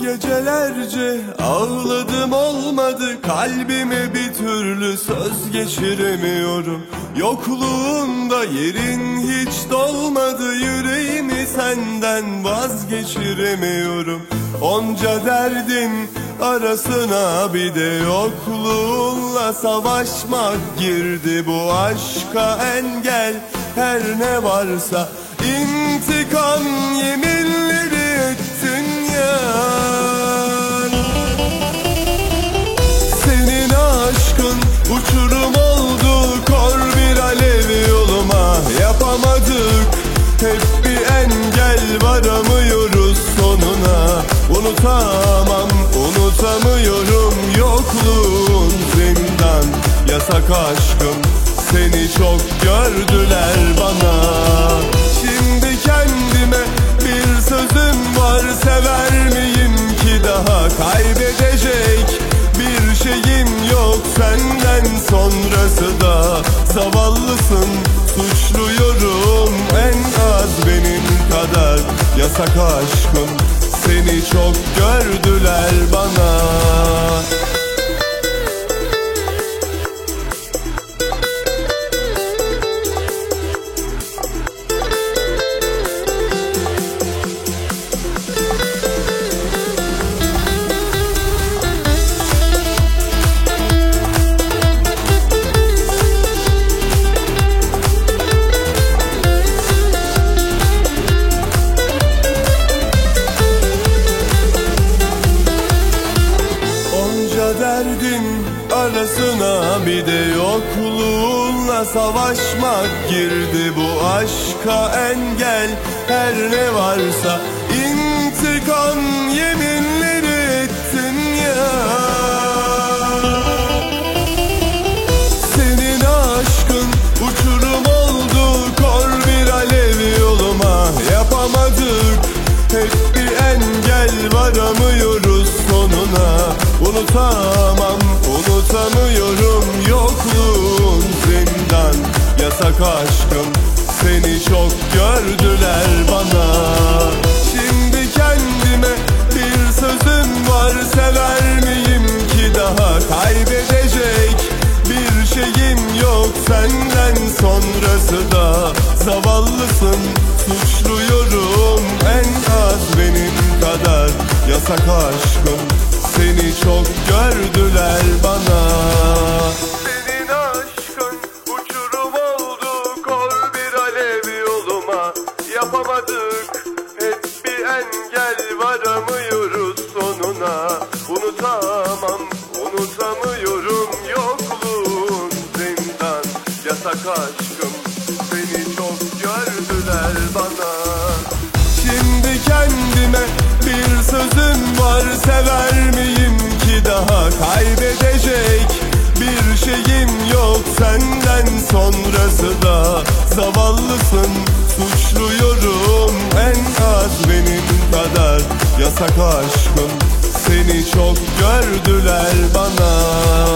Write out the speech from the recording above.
Gecelerce ağladım olmadı, kalbime bir türlü söz geçiremiyorum. Yokluğunda yerin hiç dolmadı, yüreğimi senden vazgeçiremiyorum. Onca derdin arasına bir de yokluğunla savaşmak girdi bu aşka engel. Her ne varsa intikam yeminleri ettin ya. Senin aşkın uçurum oldu, kor bir alev yoluma. Yapamadık, hep bir engel, varamıyoruz sonuna. Unutamam, unutamıyorum, yokluğun zindan. Yasak aşkım, seni çok gördüler bana. Şimdi kendime bir sözüm var, sever miyim ki daha? Kaybedecek bir şeyim yok, senden sonrası da. Zavallısın, suçluyorum en az benim kadar. Yasak aşkım, seni çok gördüler bana. Derdin arasına bir de yokluğunla savaşmak girdi bu aşka engel. Her ne varsa intikam yeminleri ettin ya. Senin aşkın uçurum oldu, kor bir alev yoluma. Yapamadık, hep bir engel, varamıyoruz sonuna. Unutamam, unutamıyorum, yokluğun zindan. Yasak aşkım, seni çok gördüler bana. Şimdi kendime bir sözüm var, sever miyim ki daha? Kaybedecek bir şeyim yok, senden sonrası da. Zavallısın, suçluyorum en az benim kadar. Yasak aşkım, seni çok gördüler bana. Senin aşkın uçurum oldu, kor bir alev yoluma. Yapamadık, hep bir engel, varamıyoruz sonuna. Unutamam, unutamıyorum, yokluğun zindan. Yasak aşkım, seni çok gördüler bana. Şimdi kendime bir sözüm var, sever miyim ki daha? Kaybedecek bir şeyim yok, senden sonrası da. Zavallısın, suçluyorum en az benim kadar. Yasak aşkım, seni çok gördüler bana.